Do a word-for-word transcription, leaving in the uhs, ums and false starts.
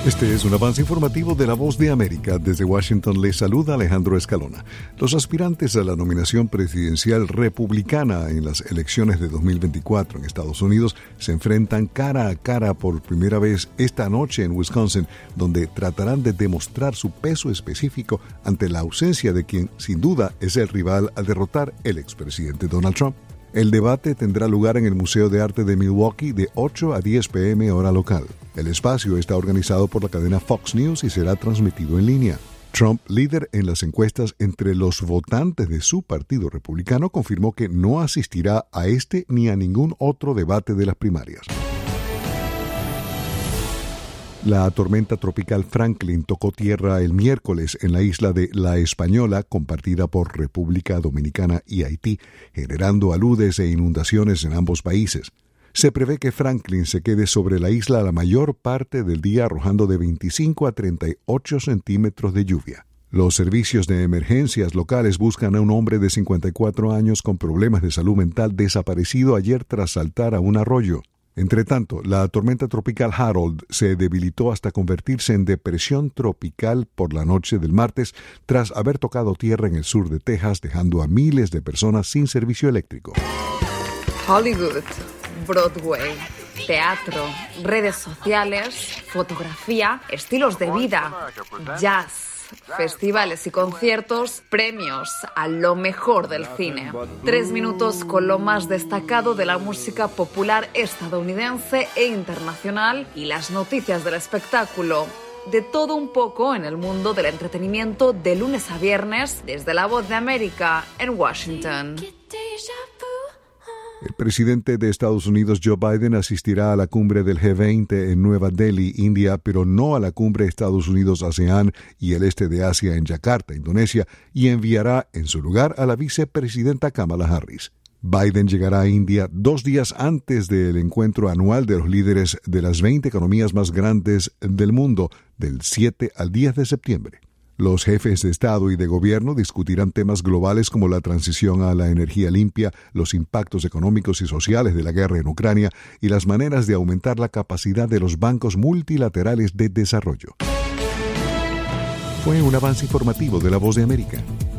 Este es un avance informativo de La Voz de América. Desde Washington les saluda Alejandro Escalona. Los aspirantes a la nominación presidencial republicana en las elecciones de dos mil veinticuatro en Estados Unidos se enfrentan cara a cara por primera vez esta noche en Wisconsin, donde tratarán de demostrar su peso específico ante la ausencia de quien, sin duda, es el rival a derrotar, el expresidente Donald Trump. El debate tendrá lugar en el Museo de Arte de Milwaukee de ocho a diez p m hora local. El espacio está organizado por la cadena Fox News y será transmitido en línea. Trump, líder en las encuestas entre los votantes de su partido republicano, confirmó que no asistirá a este ni a ningún otro debate de las primarias. La tormenta tropical Franklin tocó tierra el miércoles en la isla de La Española, compartida por República Dominicana y Haití, generando aludes e inundaciones en ambos países. Se prevé que Franklin se quede sobre la isla la mayor parte del día, arrojando de veinticinco a treinta y ocho centímetros de lluvia. Los servicios de emergencias locales buscan a un hombre de cincuenta y cuatro años con problemas de salud mental desaparecido ayer tras saltar a un arroyo. Entre tanto, la tormenta tropical Harold se debilitó hasta convertirse en depresión tropical por la noche del martes tras haber tocado tierra en el sur de Texas, dejando a miles de personas sin servicio eléctrico. Hollywood, Broadway, teatro, redes sociales, fotografía, estilos de vida, jazz, festivales y conciertos, premios a lo mejor del cine. Tres minutos con lo más destacado de la música popular estadounidense e internacional y las noticias del espectáculo. De todo un poco en el mundo del entretenimiento de lunes a viernes desde La Voz de América en Washington. El presidente de Estados Unidos, Joe Biden, asistirá a la cumbre del G veinte en Nueva Delhi, India, pero no a la cumbre Estados Unidos-ASEAN y el este de Asia en Yakarta, Indonesia, y enviará en su lugar a la vicepresidenta Kamala Harris. Biden llegará a India dos días antes del encuentro anual de los líderes de las veinte economías más grandes del mundo, del siete al diez de septiembre. Los jefes de Estado y de Gobierno discutirán temas globales como la transición a la energía limpia, los impactos económicos y sociales de la guerra en Ucrania y las maneras de aumentar la capacidad de los bancos multilaterales de desarrollo. Fue un avance informativo de La Voz de América.